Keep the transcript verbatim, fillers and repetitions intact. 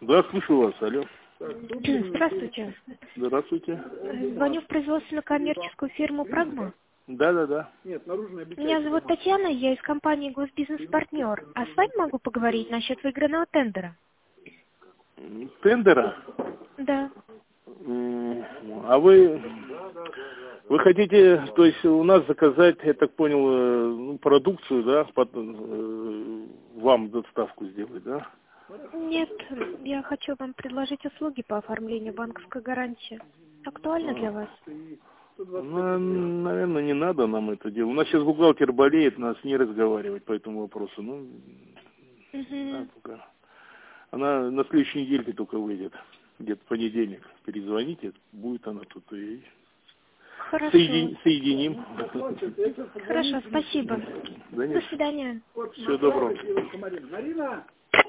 Да, слышу вас, алло. Здравствуйте. Здравствуйте. Звоню в производственно-коммерческую фирму «Прагма». Да, да, да. Меня зовут Татьяна, я из компании «Госбизнес-партнер». А с вами могу поговорить насчет выигранного тендера? Тендера? Да. М, А вы, вы хотите, то есть у нас заказать, я так понял, э, ну, продукцию, да, под, э, вам доставку сделать, да? Нет, я хочу вам предложить услуги по оформлению банковской гарантии. Актуально для вас? Ну, наверное, не надо нам это дело. У нас сейчас бухгалтер болеет, нас не разговаривать по этому вопросу. Ну, Угу. да, пока. Она на следующей недельке только выйдет. Где-то в понедельник. Перезвоните, будет она тут и Хорошо. соедин- соединим. Хорошо, спасибо. Да До нет. свидания. Всего доброго.